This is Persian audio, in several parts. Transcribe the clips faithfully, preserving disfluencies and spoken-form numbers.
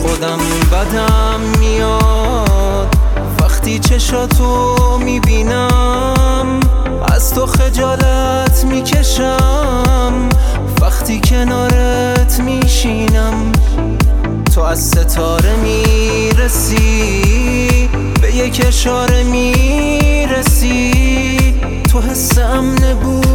خودم بدم میاد وقتی چشاتو میبینم، از تو خجالت میکشم وقتی کنارت میشینم. تو از ستاره میرسی، به یک اشاره میرسی، تو حس امن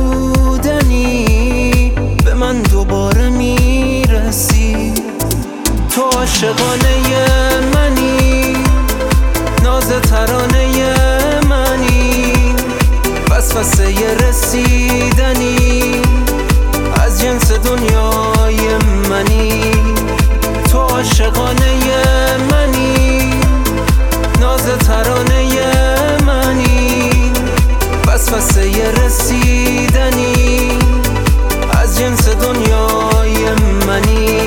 بودنی به من دوباره میرسی. تو عاشقانه منی، ناز ترانه منی، وسوسه رسیدنی از جنس دنیای منی. تو عاشقانه منی، ناز ترانه منی، وسوسه رسیدنی از جنس دنیای منی.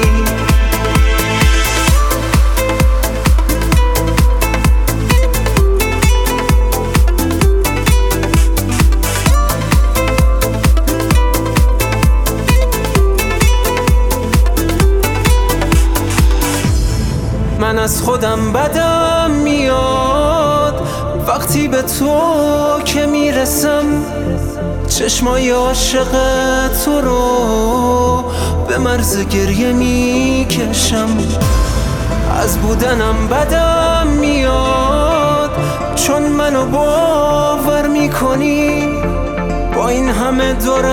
من از خودم بدم میاد وقتی به تو که میرسم، چشمای عاشق تو رو به مرز گریه میکشم. از بودنم بدم میاد چون منو باور میکنی، با این همه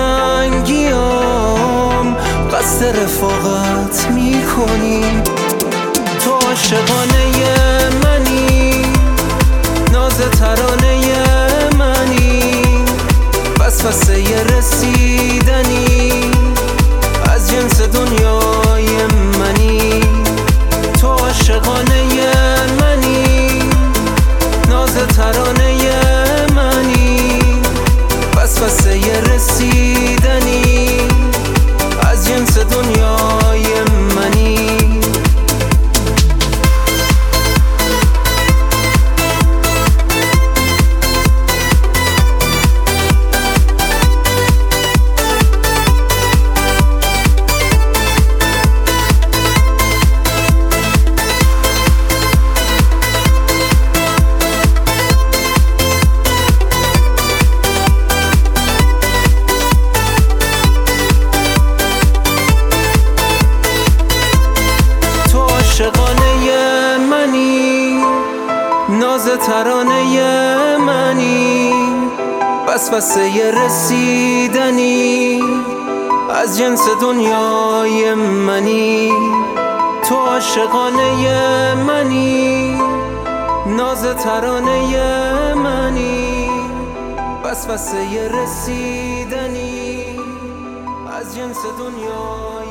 دورنگیام قصد رفاقت میکنی. تو عاشقانه منی، ناز ترانه منی، وسوسه رسیدنی از جنس دنیای منی. تو عاشقانه منی، ناز ترانه منی، وسوسه رسیدنی از جنس دنیای منی. عاشقانه منی، ناز ترانه منی، وسوسه رسیدنی از جنس دنیای منی. تو عاشقانه منی، ناز ترانه منی، وسوسه رسیدنی از جنس دنیای